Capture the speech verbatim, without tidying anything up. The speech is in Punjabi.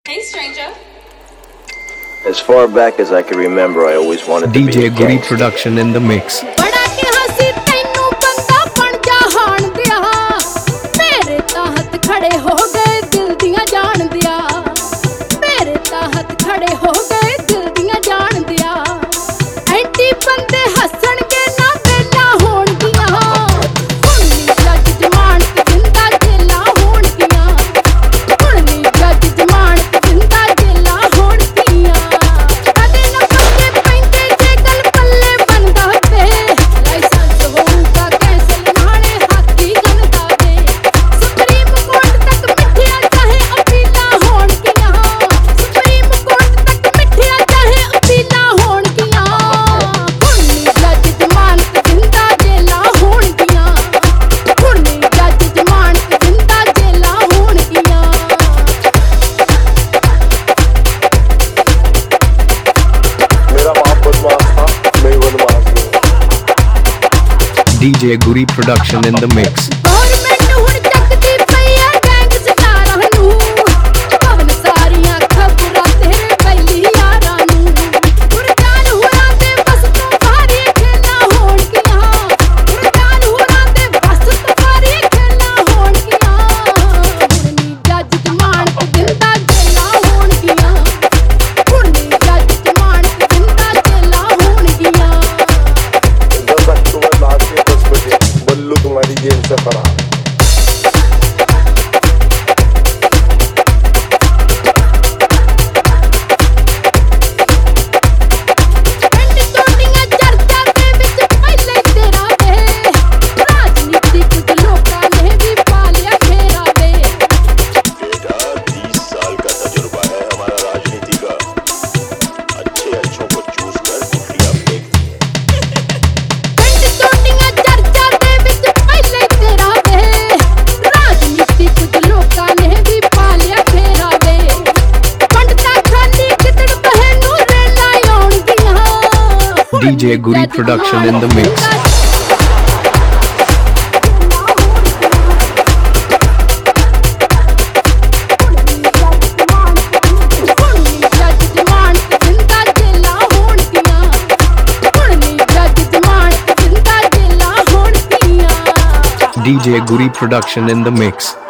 Hey, stranger. As far back as I can remember, I always wanted to D J be a Guri gangster. production in the mix. ਬੜਾ ਕਿਹਾ ਸੀ ਤੈਨੂੰ ਬੰਦਾ ਬਣ ਜਾ ਹਾਣ ਦਿਆ ਮੇਰੇ ਤਾਂ ਹੱਥ ਖੜੇ ਹੋ ਗਏ ਦਿਲ ਦੀਆਂ ਜਾਣ ਦਿਆ ਮੇਰੇ ਤਾਂ ਹੱਥ ਖੜੇ ਹੋ ਗਏ ਦਿਲ ਦੀਆਂ ਜਾਣ ਦਿਆ ਐਂਟੀ ਬੰਦੇ ਹੱਸਣਗੇ ਨਾ ਵੇਲਾ ਹੋਣਗੀਆਂ ਹੁਣ ਨੀ ਜੱਜ ਜਮਾਨਤ ਦਿੰਦਾ ਜੇਲਾਂ ਹੋਣਗੀਆਂ ਹੁਣ ਨੀ ਜੱਜ ਜਮਾਨਤ ਦਿੰਦਾ ਜੇਲਾਂ ਹੋਣਗੀਆਂ ਕਦੇ ਨਾ ਪੱਕੇ ਪੈਂਦੇ ਜੇ ਗੱਲ ਪੱਲੇ ਬਣਦਾ ਤੇ ਲਾਇਸੈਂਸ ਹੋਊਗਾ ਕੈਂਸਲ ਨਾਲੇ ਹਾਕੀ ਗੰਦਾ ਦੇ ਸੁਪਰੀਮ ਕੋਰਟ ਤੱਕ ਮਿੱਠੀਆਂ ਚਾਹੇ ਅਪੀਲਾਂ ਹੋਣਗੀਆਂ ਸੁਪਰੀਮ ਕੋਰਟ ਤੱਕ ਮਿੱਠੀਆਂ ਚਾਹੇ ਅਪੀਲਾਂ ਹੋਣਗੀਆਂ ਹੁਣ ਨੀ ਜੱਜ ਜਮਾਨਤ ਦਿੰਦਾ ਜੇਲਾਂ ਹੋਣਗੀਆਂ ਹੁਣ ਨੀ ਜੱਜ ਜਮਾਨਤ ਦਿੰਦਾ ਜੇਲਾਂ ਹੋਣਗੀਆਂ मेरा बाप बदमाश था, मैं बदमाश हूँ। D J Guri production in the mix. Government ਹੁਣ ਚੱਕਦੀ ਪਈ ਐ ਗੈਂਗਸਟਰਾਂ ਨੂੰ ਪਵਨ ਸਾਰੀਆਂ ਖਬਰਾਂ ਤੇਰੇ ਪਹਿਲੀ ਯਾਰਾਂ ਨੂੰ ਗੁਰਦਾਨ ਹੋਰਾਂ ਦੇ ਬਸ ਤੋਂ ਭਾਰੀ ਖੇਲਾਂ ਹੋਣਗੀਆਂ ਗੁਰਦਾਨ ਹੋਰਾਂ ਦੇ ਬਸ ਤੋਂ ਭਾਰੀ ਖੇਲਾਂ ਹੋਣਗੀਆਂ ਹੁਣ ਨੀ ਜੱਜ ਜਮਾਨਤ ਦਿੰਦਾ ਜੇਲਾਂ ਹੋਣਗੀਆਂ ਹੁਣ ਨੀ ਜੱਜ ਜਮਾਨਤ ਦਿੰਦਾ ਜੇਲਾਂ ਹੋਣਗੀਆਂ दस अक्टूबर रात के दस बजे बल्लू तुम्हारी जेल से फरार। ਪਿੰਡ ਟੋਟੀਆਂ ਚਰਚਾ ਦੇ ਵਿੱਚ ਪਹਿਲੇ ਤੇਰਾ ਵੇ ਰਾਜਨੀਤੀ ਕੁਝ ਲੋਕਾਂ ਨੇ ਵੀ ਪਾ ਲਿਆ ਘੇਰਾ ਵੇ बेटा तीस साल का तजुर्बा है हमारा राजनीति का। अच्छे अच्छों को चूज कर गुठलियां फेंक। ਪਿੰਡ ਟੋਟੀਆਂ ਚਰਚਾ ਦੇ ਵਿੱਚ ਪਹਿਲੇ ਤੇਰਾ ਵੇ ਰਾਜਨੀਤੀ ਕੁਝ ਲੋਕਾਂ ਨੇ ਵੀ ਪਾ ਲਿਆ ਘੇਰਾ ਵੇ ਪੰਡਤਾਂ ਖਾਲੀ ਕਿਤੜ ਬਹਿ ਨੂੰ ਰੇਲਾਂ ਆਉਣਗੀਆਂ D J Guri production in the mix. ਹੁਣ ਨੀ ਜੱਜ ਜਮਾਨਤ ਦਿੰਦਾ ਜੇਲਾਂ ਹੋਣਗੀਆਂ ਹੁਣ ਨੀ ਜੱਜ ਜਮਾਨਤ ਦਿੰਦਾ ਜੇਲਾਂ ਹੋਣਗੀਆਂ D J Guri production in the mix.